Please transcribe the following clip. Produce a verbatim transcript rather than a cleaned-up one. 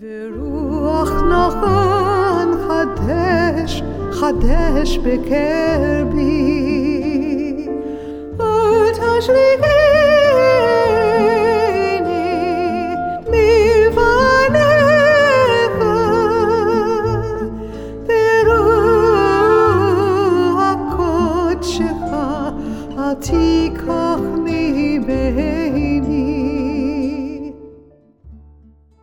ורוח נחן חדש, חדש בקרבי, ותשליכני מלבניך, ברוח קודשך אל תיקחני בהם.